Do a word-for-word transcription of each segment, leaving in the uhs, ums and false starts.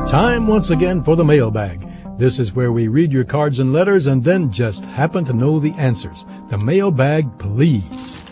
Time once again for the mailbag. This is where we read your cards and letters and then just happen to know the answers. The mailbag, please.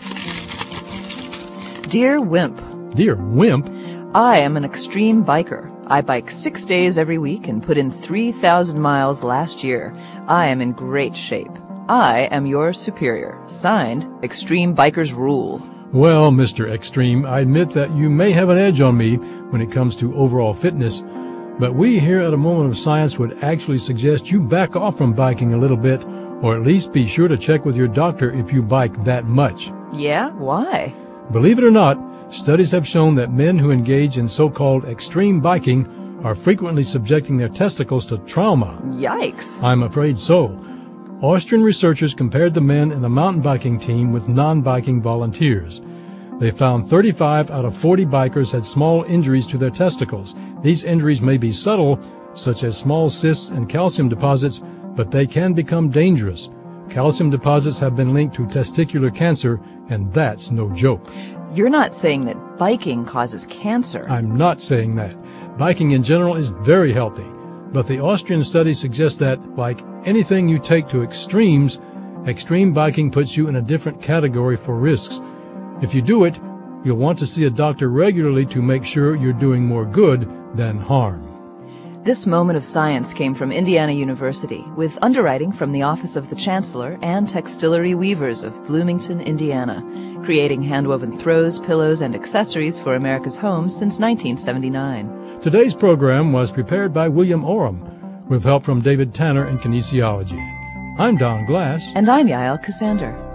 Dear Wimp. Dear Wimp? I am an extreme biker. I bike six days every week and put in three thousand miles last year. I am in great shape. I am your superior. Signed, Extreme Bikers Rule. Well, Mister Extreme, I admit that you may have an edge on me when it comes to overall fitness, but we here at A Moment of Science would actually suggest you back off from biking a little bit, or at least be sure to check with your doctor if you bike that much. Yeah? Why? Believe it or not, studies have shown that men who engage in so-called extreme biking are frequently subjecting their testicles to trauma. Yikes. I'm afraid so. Austrian researchers compared the men in the mountain biking team with non-biking volunteers. They found thirty-five out of forty bikers had small injuries to their testicles. These injuries may be subtle, such as small cysts and calcium deposits, but they can become dangerous. Calcium deposits have been linked to testicular cancer, and that's no joke. You're not saying that biking causes cancer. I'm not saying that. Biking in general is very healthy, but the Austrian study suggests that, like anything you take to extremes, extreme biking puts you in a different category for risks. If you do it, you'll want to see a doctor regularly to make sure you're doing more good than harm. This Moment of Science came from Indiana University, with underwriting from the Office of the Chancellor and Textillery Weavers of Bloomington, Indiana, creating handwoven throws, pillows, and accessories for America's homes since nineteen seventy-nine. Today's program was prepared by William Oram, with help from David Tanner in kinesiology. I'm Don Glass. And I'm Yael Cassander.